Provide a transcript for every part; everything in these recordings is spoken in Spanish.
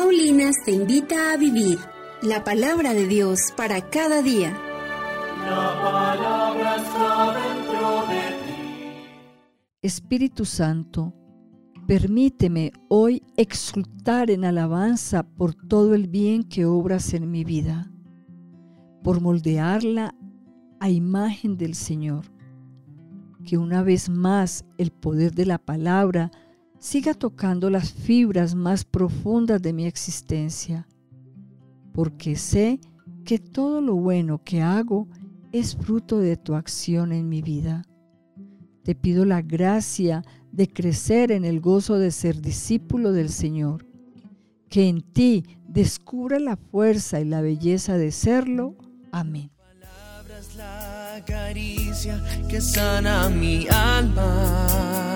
Paulinas te invita a vivir la palabra de Dios para cada día. La palabra está dentro de ti. Espíritu Santo, permíteme hoy exultar en alabanza por todo el bien que obras en mi vida, por moldearla a imagen del Señor. Que una vez más el poder de la palabra siga tocando las fibras más profundas de mi existencia, porque sé que todo lo bueno que hago es fruto de tu acción en mi vida. Te pido la gracia de crecer en el gozo de ser discípulo del Señor, que en ti descubra la fuerza y la belleza de serlo. Amén. Palabras, la caricia que sana mi alma.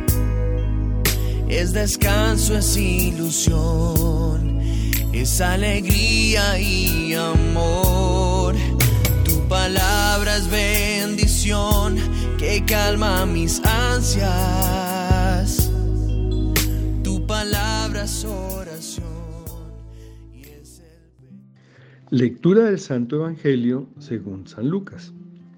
Es descanso, es ilusión, es alegría y amor. Tu palabra es bendición que calma mis ansias. Tu palabra es oración. Lectura del Santo Evangelio según San Lucas.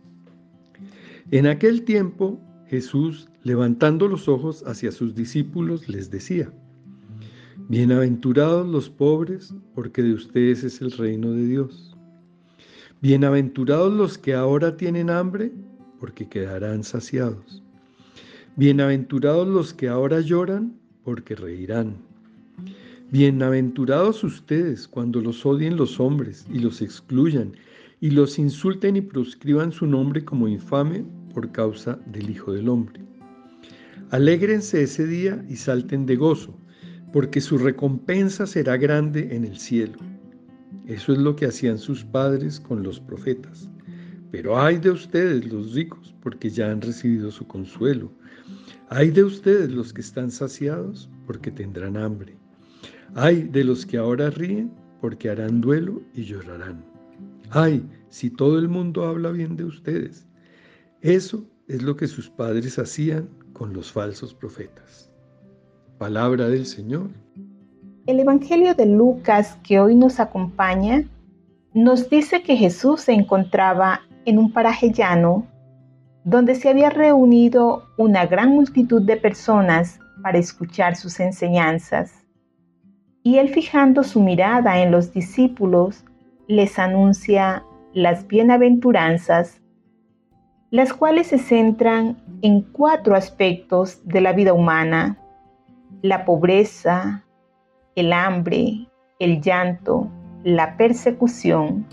En aquel tiempo, Jesús, levantando los ojos hacia sus discípulos, les decía: Bienaventurados los pobres, porque de ustedes es el reino de Dios. Bienaventurados los que ahora tienen hambre, porque quedarán saciados. Bienaventurados los que ahora lloran, porque reirán. Bienaventurados ustedes cuando los odien los hombres y los excluyan y los insulten y proscriban su nombre como infame por causa del Hijo del Hombre. Alégrense ese día y salten de gozo, porque su recompensa será grande en el cielo. Eso es lo que hacían sus padres con los profetas. Pero ay de ustedes los ricos, porque ya han recibido su consuelo. Ay de ustedes los que están saciados, porque tendrán hambre. Ay de los que ahora ríen, porque harán duelo y llorarán. Ay, si todo el mundo habla bien de ustedes. Eso es lo que sus padres hacían con los falsos profetas. Palabra del Señor. El Evangelio de Lucas, que hoy nos acompaña, nos dice que Jesús se encontraba en un paraje llano donde se había reunido una gran multitud de personas para escuchar sus enseñanzas. Y él, fijando su mirada en los discípulos, les anuncia las bienaventuranzas, las cuales se centran en 4 aspectos de la vida humana: la pobreza, el hambre, el llanto, la persecución.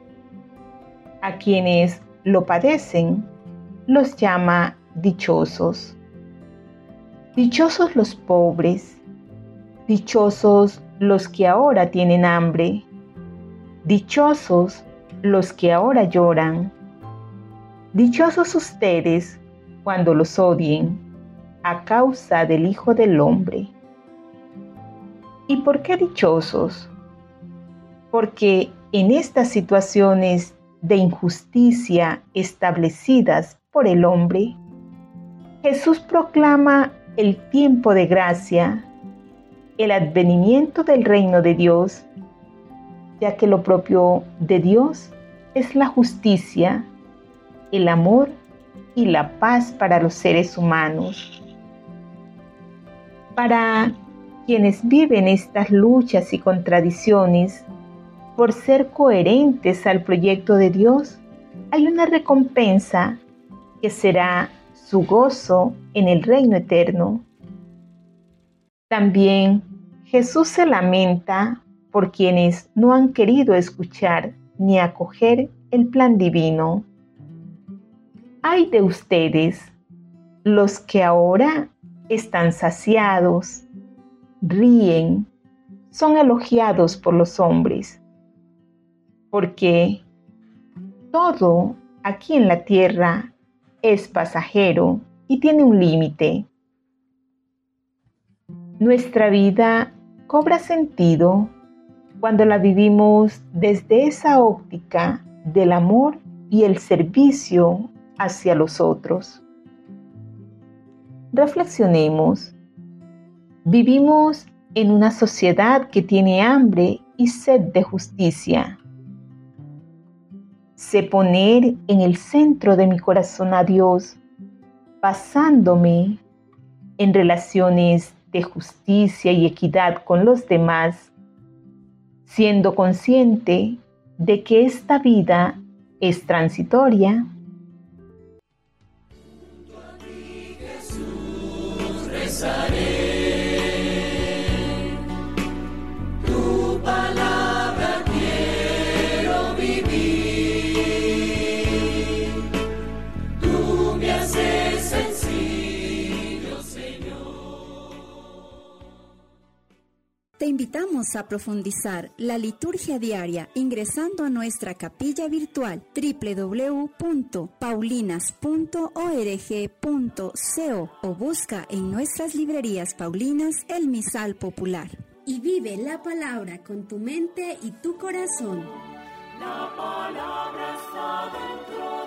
A quienes lo padecen los llama dichosos. Dichosos los pobres, dichosos los que ahora tienen hambre, dichosos los que ahora lloran. Dichosos ustedes cuando los odien a causa del Hijo del Hombre. ¿Y por qué dichosos? Porque en estas situaciones de injusticia establecidas por el hombre, Jesús proclama el tiempo de gracia, el advenimiento del reino de Dios, ya que lo propio de Dios es la justicia, el amor y la paz para los seres humanos. Para quienes viven estas luchas y contradicciones, por ser coherentes al proyecto de Dios, hay una recompensa que será su gozo en el reino eterno. También Jesús se lamenta por quienes no han querido escuchar ni acoger el plan divino. Ay de ustedes, los que ahora están saciados, ríen, son elogiados por los hombres, porque todo aquí en la tierra es pasajero y tiene un límite. Nuestra vida cobra sentido cuando la vivimos desde esa óptica del amor y el servicio hacia los otros. Reflexionemos. ¿Vivimos en una sociedad que tiene hambre y sed de justicia. Sé poner en el centro de mi corazón a Dios, basándome en relaciones de justicia y equidad con los demás, siendo consciente de que esta vida es transitoria. Tu palabra quiero vivir. Tú me haces sencillo, Señor. Te invitamos a profundizar la liturgia diaria ingresando a nuestra capilla virtual www.paulinas.org.co o busca en nuestras librerías paulinas el Misal Popular. Y vive la palabra con tu mente y tu corazón. La palabra está dentro